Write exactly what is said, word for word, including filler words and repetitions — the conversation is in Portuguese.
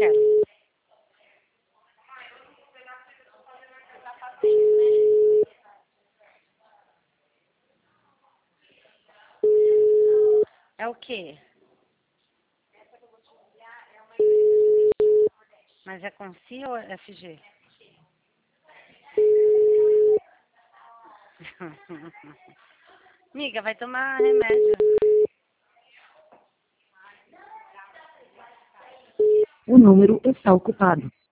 quero. É o quê? Mas é com C ou F G? Amiga, vai tomar remédio. O número está ocupado.